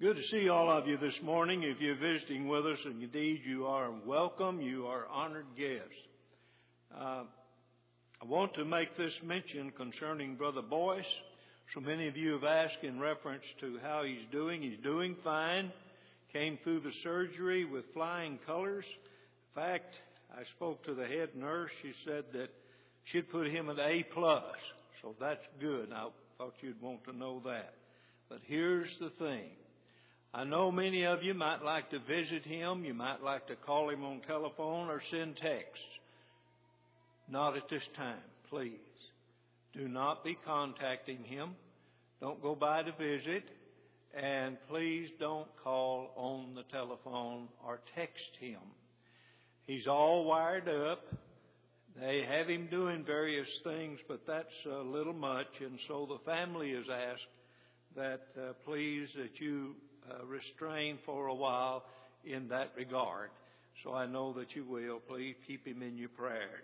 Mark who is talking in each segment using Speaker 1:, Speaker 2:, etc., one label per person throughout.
Speaker 1: Good to see all of you this morning. If you're visiting with us, and indeed you are welcome, you are honored guests. I want to make this mention concerning Brother Boyce. So many of you have asked in reference to how he's doing. He's doing fine. Came through the surgery with flying colors. In fact, I spoke to the head nurse. She said that she'd put him at A+. So that's good. I thought you'd want to know that. But here's the thing. I know many of you might like to visit him. You might like to call him on telephone or send texts. Not at this time, please. Do not be contacting him. Don't go by to visit. And please don't call on the telephone or text him. He's all wired up. They have him doing various things, but that's a little much. And so the family has asked that please that you restrain for a while in that regard. So I know that you will. Please keep him in your prayers.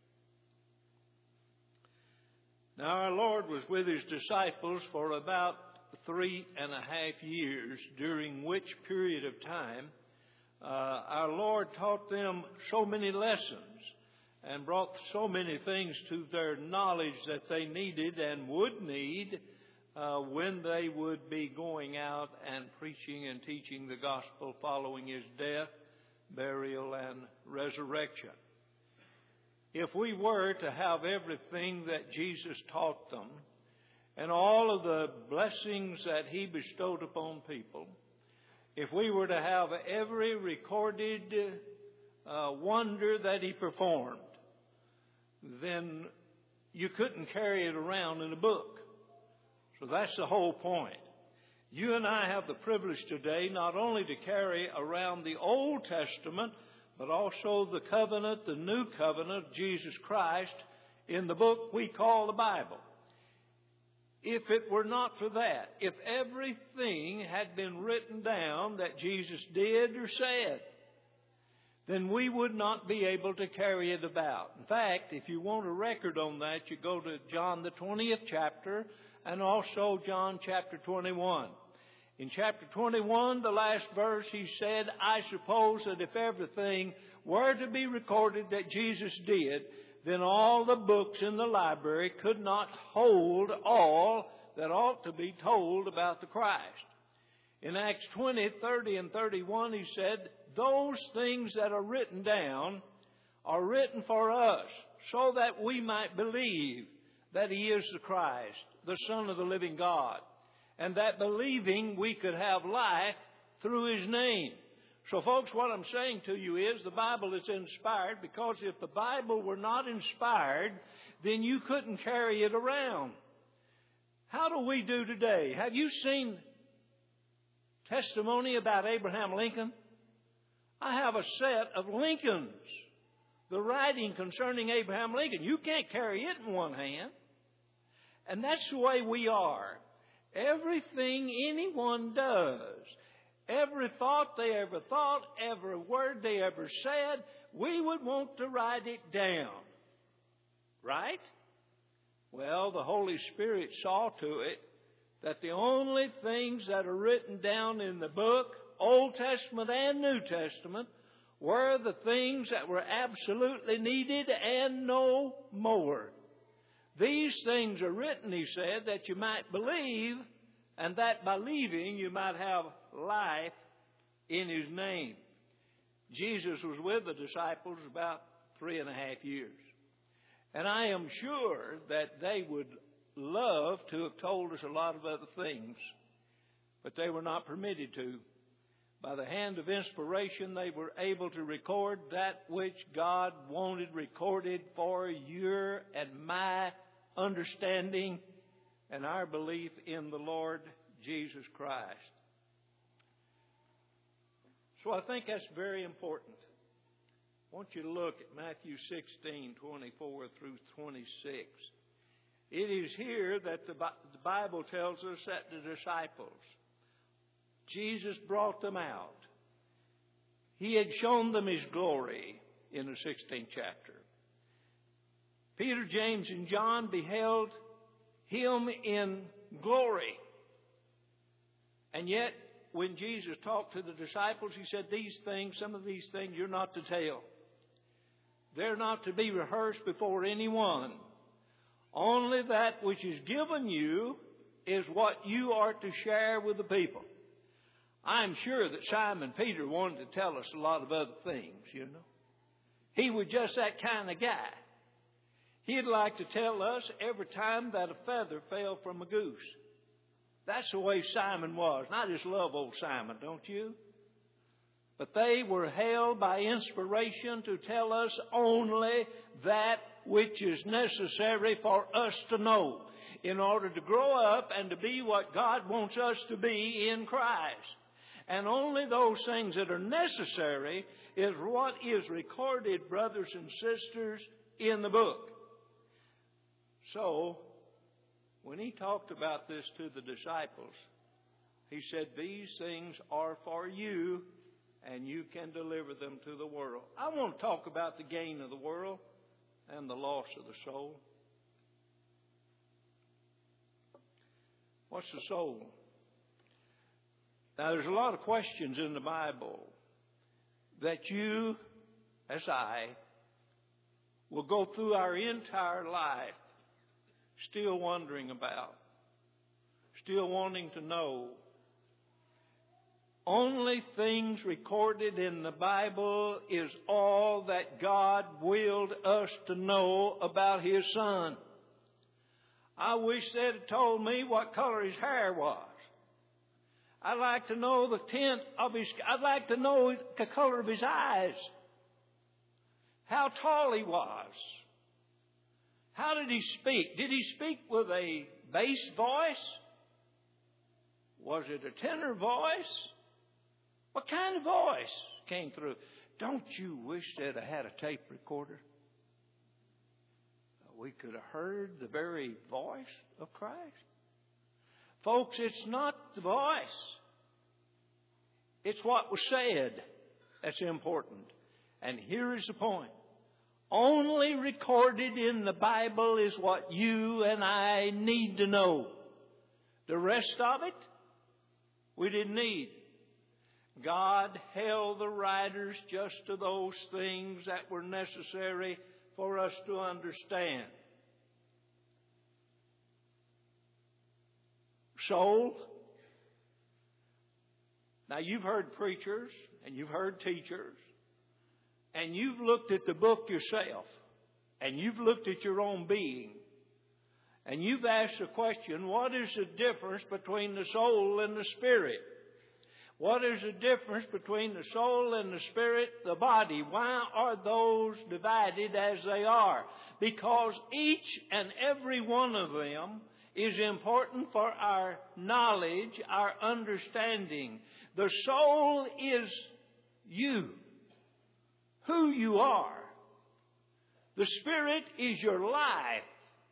Speaker 1: Now our Lord was with his disciples for about 3.5 years, during which period of time our Lord taught them so many lessons and brought so many things to their knowledge that they needed and would need when they would be going out and preaching and teaching the gospel following his death, burial, and resurrection. If we were to have everything that Jesus taught them and all of the blessings that he bestowed upon people, if we were to have every recorded wonder that he performed, then you couldn't carry it around in a book. So that's the whole point. You and I have the privilege today not only to carry around the Old Testament, but also the covenant, the new covenant of Jesus Christ in the book we call the Bible. If it were not for that, if everything had been written down that Jesus did or said, then we would not be able to carry it about. In fact, if you want a record on that, you go to John the 20th chapter and also John chapter 21. In chapter 21, the last verse, he said, I suppose that if everything were to be recorded that Jesus did, then all the books in the library could not hold all that ought to be told about the Christ. In Acts 20, 30, and 31, he said, those things that are written down are written for us so that we might believe that he is the Christ, the Son of the living God, and that believing we could have life through his name. So folks, what I'm saying to you is the Bible is inspired, because if the Bible were not inspired, then you couldn't carry it around. How do we do today? Have you seen testimony about Abraham Lincoln? I have a set of Lincolns, the writing concerning Abraham Lincoln. You can't carry it in one hand. And that's the way we are. Everything anyone does, every thought they ever thought, every word they ever said, we would want to write it down. Right? Well, the Holy Spirit saw to it that the only things that are written down in the book, Old Testament and New Testament, were the things that were absolutely needed and no more. These things are written, he said, that you might believe, and that by believing you might have life in his name. Jesus was with the disciples about 3.5 years. And I am sure that they would love to have told us a lot of other things, but they were not permitted to. By the hand of inspiration, they were able to record that which God wanted recorded for your and my understanding and our belief in the Lord Jesus Christ. So I think that's very important. I want you to look at Matthew 16, 24 through 26. It is here that the Bible tells us that the disciples, Jesus brought them out. He had shown them his glory in the 16th chapter. Peter, James, and John beheld him in glory. And yet when Jesus talked to the disciples, He said, some of these things you're not to tell. They're not to be rehearsed before anyone. Only that which is given you is what you are to share with the people. I'm sure that Simon Peter wanted to tell us a lot of other things, you know. He was just that kind of guy. He'd like to tell us every time that a feather fell from a goose. That's the way Simon was. And I just love old Simon, don't you? But they were held by inspiration to tell us only that which is necessary for us to know in order to grow up and to be what God wants us to be in Christ. And only those things that are necessary is what is recorded, brothers and sisters, in the book. So, when He talked about this to the disciples, He said, these things are for you, and you can deliver them to the world. I want to talk about the gain of the world and the loss of the soul. What's the soul? Now, there's a lot of questions in the Bible that you, as I, will go through our entire life still wondering about, still wanting to know. Only things recorded in the Bible is all that God willed us to know about His Son. I wish they'd have told me what color His hair was. I'd like to know the tint of I'd like to know the color of His eyes. How tall He was. How did He speak? Did He speak with a bass voice? Was it a tenor voice? What kind of voice came through? Don't you wish they'd have had a tape recorder? We could have heard the very voice of Christ. Folks, it's not the voice. It's what was said that's important. And here is the point. Only recorded in the Bible is what you and I need to know. The rest of it, we didn't need. God held the writers just to those things that were necessary for us to understand. Soul. Now, you've heard preachers and you've heard teachers, and you've looked at the book yourself, and you've looked at your own being, and you've asked the question, what is the difference between the soul and the spirit? What is the difference between the soul and the spirit, the body? Why are those divided as they are? Because each and every one of them is important for our knowledge, our understanding. The soul is you, who you are. The spirit is your life.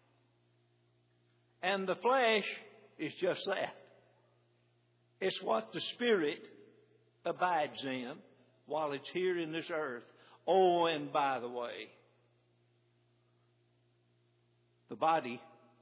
Speaker 1: And the flesh is just that. It's what the spirit abides in while it's here in this earth. Oh, and by the way, the body,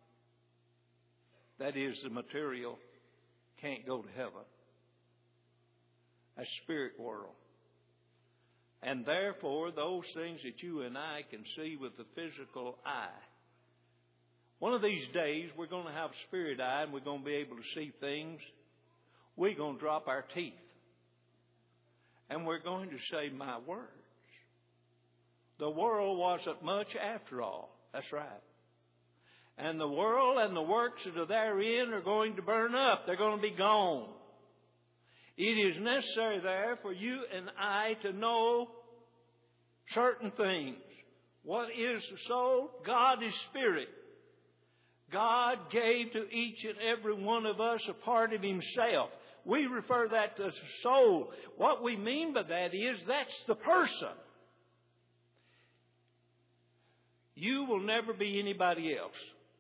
Speaker 1: that is the material, can't go to heaven. That's spirit world. And therefore, those things that you and I can see with the physical eye, one of these days we're going to have spirit eye and we're going to be able to see things. We're going to drop our teeth. And we're going to say, my words. The world wasn't much after all. That's right. And the world and the works that are therein are going to burn up. They're going to be gone. It is necessary there for you and I to know certain things. What is the soul? God is spirit. God gave to each and every one of us a part of Himself. We refer that to the soul. What we mean by that is that's the person. You will never be anybody else.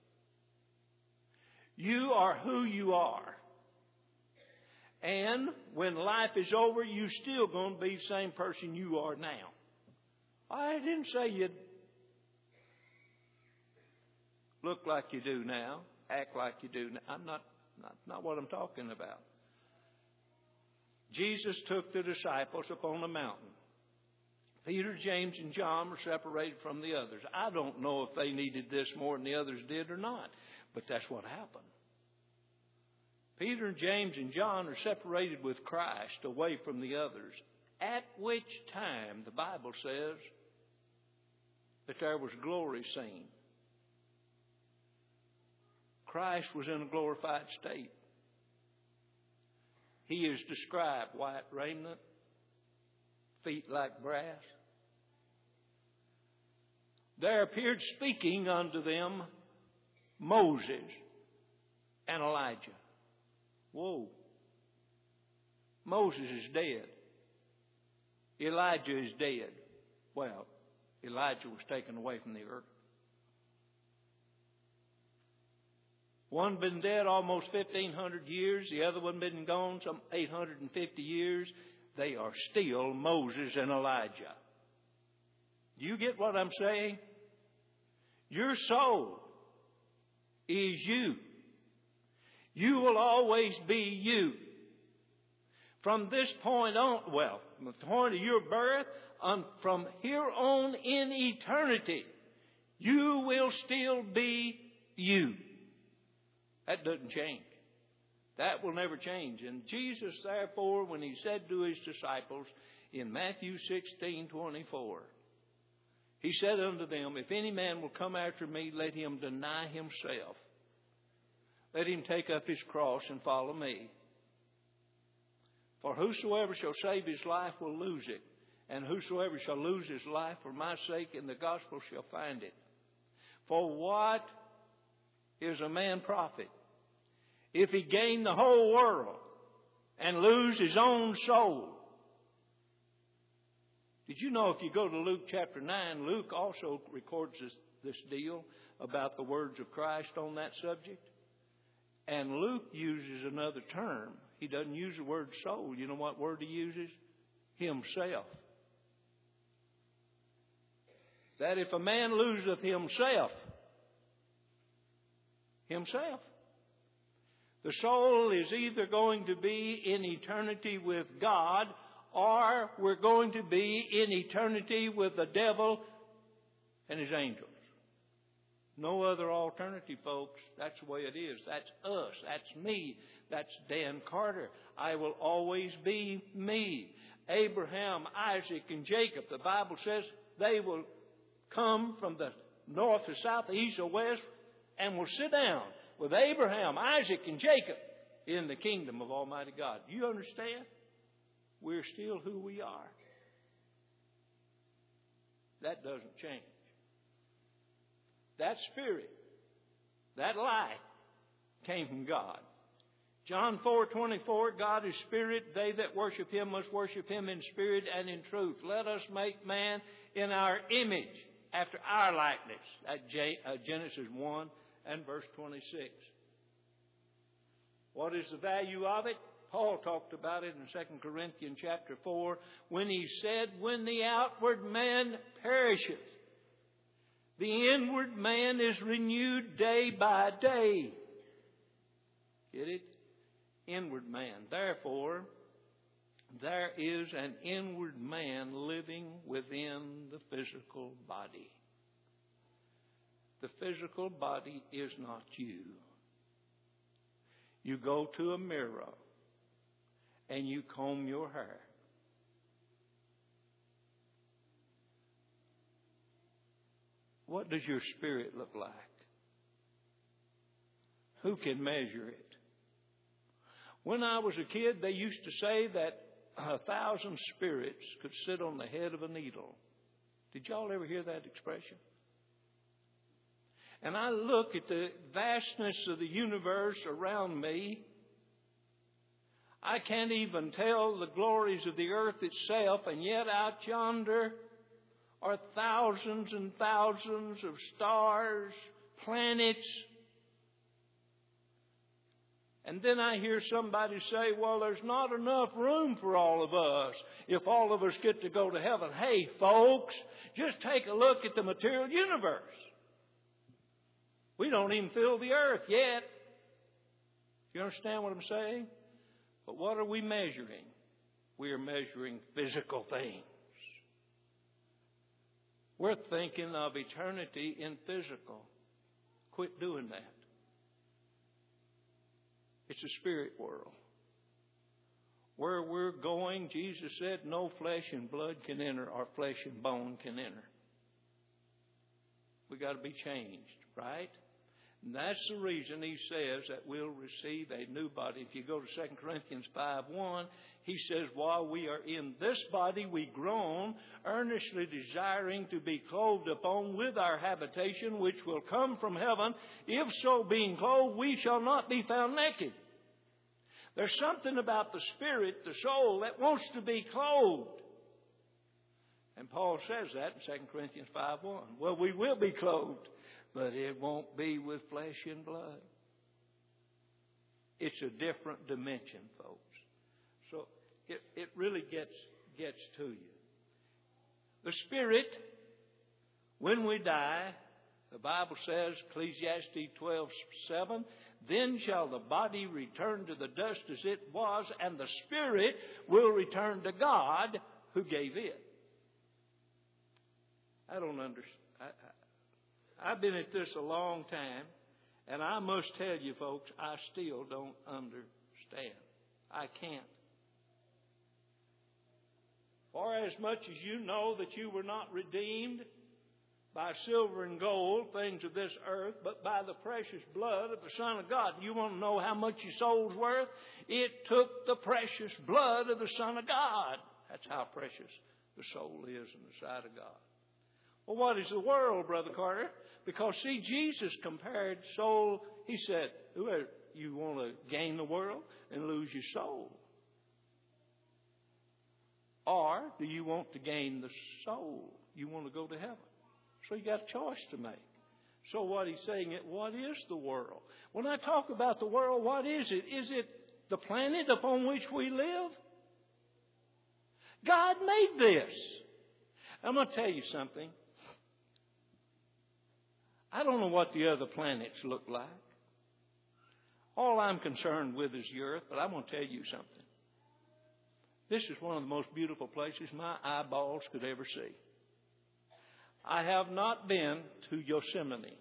Speaker 1: You are who you are. And when life is over, you're still going to be the same person you are now. I didn't say you'd look like you do now, act like you do now. Not what I'm talking about. Jesus took the disciples up on the mountain. Peter, James, and John were separated from the others. I don't know if they needed this more than the others did or not, but that's what happened. Peter, James, and John are separated with Christ away from the others, at which time the Bible says that there was glory seen. Christ was in a glorified state. He is described white raiment, feet like brass. There appeared speaking unto them Moses and Elijah. Whoa. Moses is dead. Elijah is dead. Well, Elijah was taken away from the earth. One been dead almost 1,500 years. The other one been gone some 850 years. They are still Moses and Elijah. Do you get what I'm saying? Your soul is you. You will always be you. From this point on, well, from the point of your birth, from here on in eternity, you will still be you. That doesn't change. That will never change. And Jesus, therefore, when He said to His disciples in Matthew 16:24, He said unto them, if any man will come after me, let him deny himself. Let him take up his cross and follow me. For whosoever shall save his life will lose it, and whosoever shall lose his life for my sake in the gospel shall find it. For what is a man profit if he gain the whole world and lose his own soul? Did you know if you go to Luke chapter 9, Luke also records this deal about the words of Christ on that subject? And Luke uses another term. He doesn't use the word soul. You know what word he uses? Himself. That if a man loseth himself, the soul is either going to be in eternity with God, or we're going to be in eternity with the devil and his angels. No other alternative, folks. That's the way it is. That's us. That's me. That's Dan Carter. I will always be me. Abraham, Isaac, and Jacob, the Bible says they will come from the north or south, the east or west, and will sit down with Abraham, Isaac, and Jacob in the kingdom of Almighty God. Do you understand? We're still who we are. That doesn't change. That spirit, that life came from God. John 4:24, God is spirit. They that worship Him must worship Him in spirit and in truth. Let us make man in our image, after our likeness. At Genesis 1 and verse 26. What is the value of it? Paul talked about it in 2 Corinthians chapter 4 when he said, when the outward man perisheth, the inward man is renewed day by day. Get it? Inward man. Therefore, there is an inward man living within the physical body. The physical body is not you. You go to a mirror and you comb your hair. What does your spirit look like? Who can measure it? When I was a kid, they used to say that 1,000 spirits could sit on the head of a needle. Did y'all ever hear that expression? And I look at the vastness of the universe around me. I can't even tell the glories of the earth itself, and yet out yonder are thousands and thousands of stars, planets. And then I hear somebody say, well, there's not enough room for all of us if all of us get to go to heaven. Hey, folks, just take a look at the material universe. We don't even fill the earth yet. You understand what I'm saying? But what are we measuring? we are measuring physical things. We're thinking of eternity in physical. Quit doing that. It's a spirit world. Where we're going, Jesus said, no flesh and blood can enter, or flesh and bone can enter. We got to be changed, right? And that's the reason he says that we'll receive a new body. If you go to 2 Corinthians 5:1, he says, while we are in this body, we groan, earnestly desiring to be clothed upon with our habitation, which will come from heaven. If so, being clothed, we shall not be found naked. There's something about the spirit, the soul, that wants to be clothed. And Paul says that in 2 Corinthians 5:1. Well, we will be clothed, but it won't be with flesh and blood. It's a different dimension, folks. So it really gets to you. The spirit, when we die, the Bible says, Ecclesiastes 12:7, then shall the body return to the dust as it was, and the spirit will return to God who gave it. I don't understand. I've been at this a long time, and I must tell you, folks, I still don't understand. I can't. For as much as you know that you were not redeemed by silver and gold, things of this earth, but by the precious blood of the Son of God. You want to know how much your soul's worth? It took the precious blood of the Son of God. That's how precious the soul is in the sight of God. Well, what is the world, Brother Carter? Because, see, Jesus compared soul. He said, you want to gain the world and lose your soul? Or do you want to gain the soul? You want to go to heaven? So you got a choice to make. So what he's saying, what is the world? When I talk about the world, what is it? Is it the planet upon which we live? God made this. I'm going to tell you something. I don't know what the other planets look like. All I'm concerned with is the earth, but I'm going to tell you something. This is one of the most beautiful places my eyeballs could ever see. I have not been to Yosemite.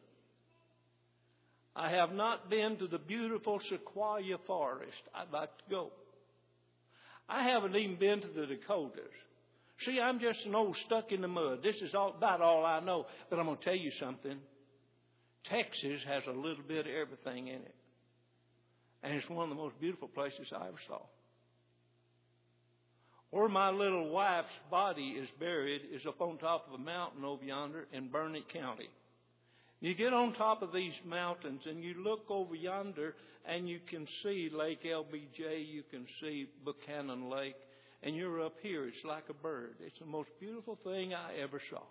Speaker 1: I have not been to the beautiful Sequoia Forest. I'd like to go. I haven't even been to the Dakotas. See, I'm just an old stuck in the mud. This is about all I know. But I'm going to tell you something. Texas has a little bit of everything in it. And it's one of the most beautiful places I ever saw. Where my little wife's body is buried is up on top of a mountain over yonder in Burnett County. You get on top of these mountains and you look over yonder and you can see Lake LBJ, you can see Buchanan Lake, and you're up here. It's like a bird. It's the most beautiful thing I ever saw.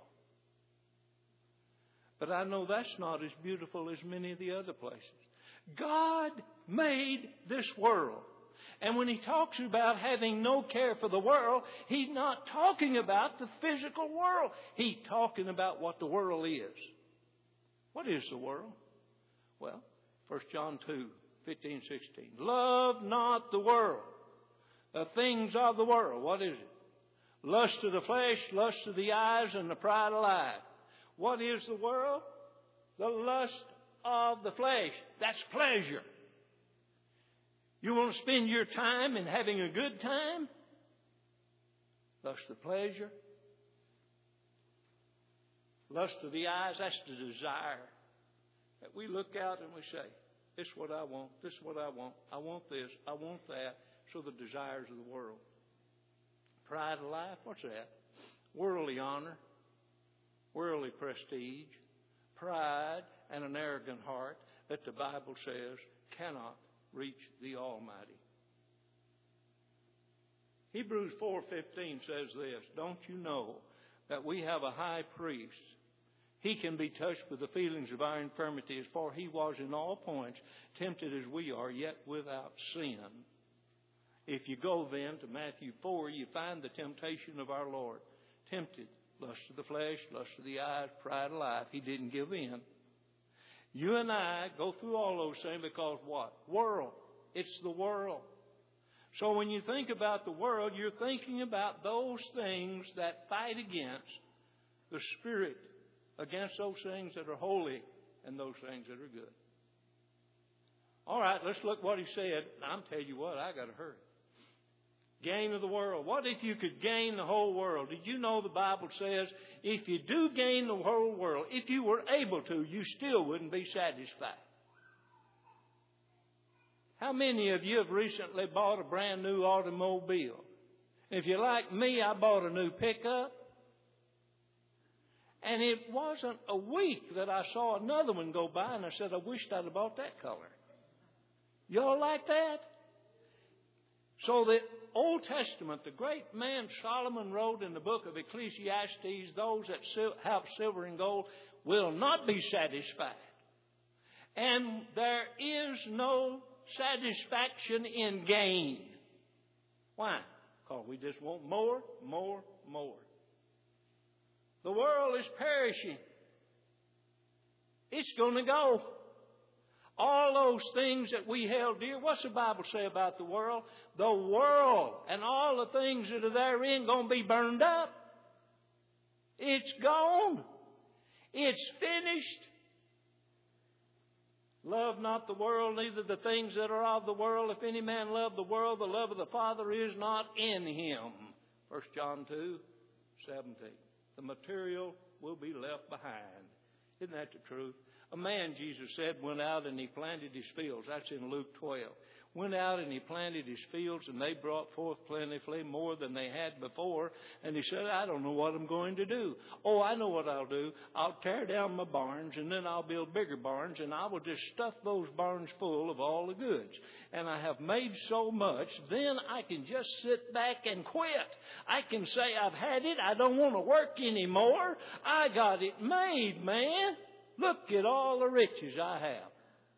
Speaker 1: But I know that's not as beautiful as many of the other places. God made this world. And when he talks about having no care for the world, he's not talking about the physical world. He's talking about what the world is. What is the world? Well, 1 John 2:15, 16. Love not the world, the things of the world. What is it? Lust of the flesh, lust of the eyes, and the pride of life. What is the world? The lust of the flesh. That's pleasure. You want to spend your time in having a good time? Lust of pleasure. Lust of the eyes, that's the desire. That we look out and we say, this is what I want, this is what I want, I want this, I want that. So the desires of the world. Pride of life, what's that? Worldly honor, worldly prestige, pride, and an arrogant heart that the Bible says cannot reach the Almighty. Hebrews 4:15 says this, don't you know that we have a high priest? He can be touched with the feelings of our infirmities, for he was in all points tempted as we are, yet without sin. If you go then to Matthew 4, you find the temptation of our Lord. Tempted, lust of the flesh, lust of the eyes, pride of life. He didn't give in. You and I go through all those things because what? World. It's the world. So when you think about the world, you're thinking about those things that fight against the Spirit, against those things that are holy and those things that are good. All right, let's look what he said. I'm telling you what, I got to hurry. Gain of the world. What if you could gain the whole world? Did you know the Bible says if you do gain the whole world, if you were able to, you still wouldn't be satisfied? How many of you have recently bought a brand new automobile? If you're like me, I bought a new pickup. And it wasn't a week that I saw another one go by and I said, I wished I'd have bought that color. Y'all like that? So the Old Testament, the great man Solomon wrote in the book of Ecclesiastes, those that have silver and gold will not be satisfied. And there is no satisfaction in gain. Why? Because we just want more, more, more. The world is perishing. It's going to go. All those things that we held dear, what's the Bible say about the world? The world and all the things that are therein going to be burned up. It's gone. It's finished. Love not the world, neither the things that are of the world. If any man love the world, the love of the Father is not in him. 1 John 2:17. The material will be left behind. Isn't that the truth? A man, Jesus said, went out and he planted his fields. That's in Luke 12. Went out and he planted his fields and they brought forth plentifully more than they had before. And he said, I don't know what I'm going to do. Oh, I know what I'll do. I'll tear down my barns and then I'll build bigger barns and I will just stuff those barns full of all the goods. And I have made so much, then I can just sit back and quit. I can say I've had it. I don't want to work anymore. I got it made, man. Look at all the riches I have.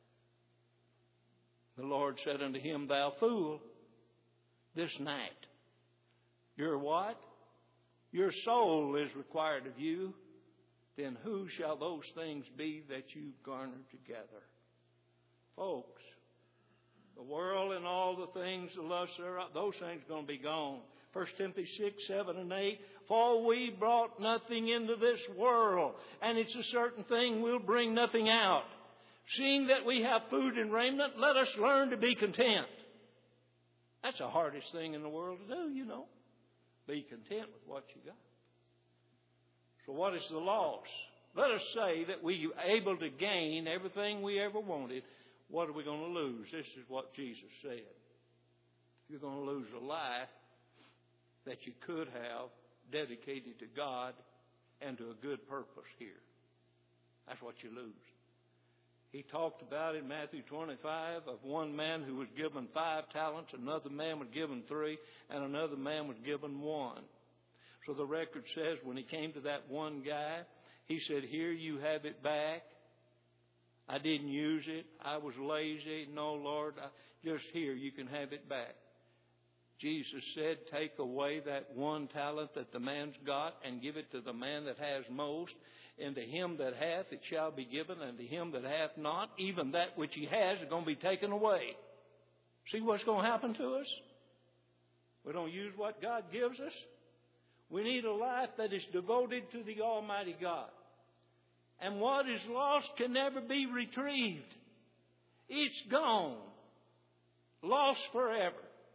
Speaker 1: The Lord said unto him, Thou fool, this night, your what? Your soul is required of you. Then who shall those things be that you garner together? Folks, the world and all the things, the lusts thereof, those things are going to be gone. 1 Timothy 6, 7, and 8. For we brought nothing into this world, and it's a certain thing we'll bring nothing out. Seeing that we have food and raiment, let us learn to be content. That's the hardest thing in the world to do, you know. Be content with what you got. So what is the loss? Let us say that we were able to gain everything we ever wanted. What are we going to lose? This is what Jesus said. You're going to lose a life that you could have dedicated to God and to a good purpose here. That's what you lose. He talked about in Matthew 25 of one man who was given 5 talents, another man was given 3, and another man was given 1. So the record says when he came to that one guy, he said, Here, you have it back. I didn't use it. I was lazy. No, Lord, just here, you can have it back. Jesus said, Take away that 1 talent that the man's got and give it to the man that has most. And to him that hath it shall be given, and to him that hath not, even that which he has is going to be taken away. See what's going to happen to us? We don't use what God gives us. We need a life that is devoted to the Almighty God. And what is lost can never be retrieved. It's gone. Lost forever.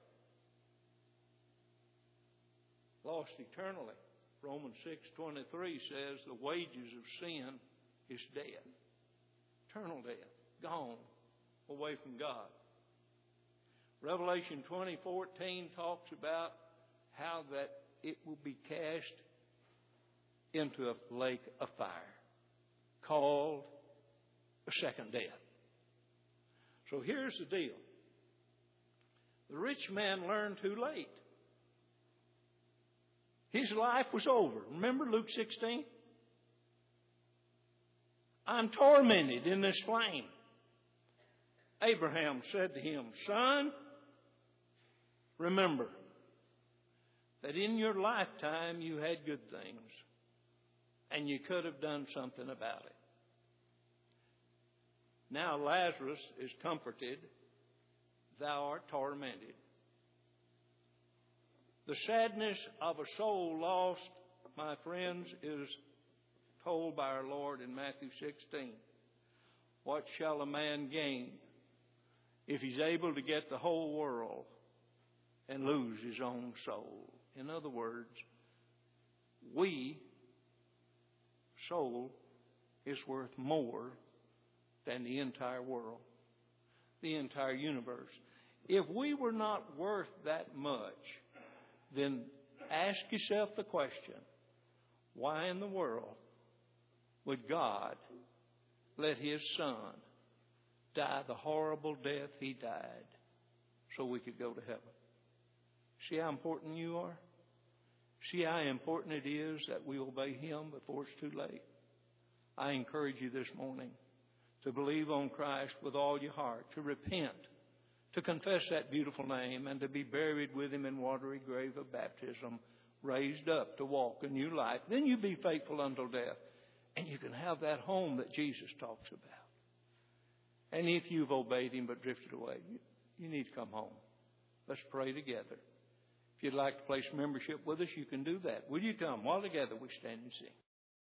Speaker 1: Lost eternally. Romans 6:23 says the wages of sin is death. Eternal death. Gone. Away from God. Revelation 20:14 talks about how that it will be cast into a lake of fire called a second death. So here's the deal. The rich man learned too late. His life was over. Remember Luke 16? I'm tormented in this flame. Abraham said to him, Son, remember that in your lifetime you had good things and you could have done something about it. Now Lazarus is comforted. Thou art tormented. The sadness of a soul lost, my friends, is told by our Lord in Matthew 16. What shall a man gain if he's able to get the whole world and lose his own soul? In other words, soul is worth more than the entire world, the entire universe. If we were not worth that much, then ask yourself the question, why in the world would God let His Son die the horrible death He died so we could go to heaven? See how important you are? See how important it is that we obey Him before it's too late? I encourage you this morning to believe on Christ with all your heart, to repent, to confess that beautiful name, and to be buried with Him in watery grave of baptism, raised up to walk a new life. Then you be faithful until death, and you can have that home that Jesus talks about. And if you've obeyed Him but drifted away, you need to come home. Let's pray together. If you'd like to place membership with us, you can do that. Will you come? While together we stand and sing.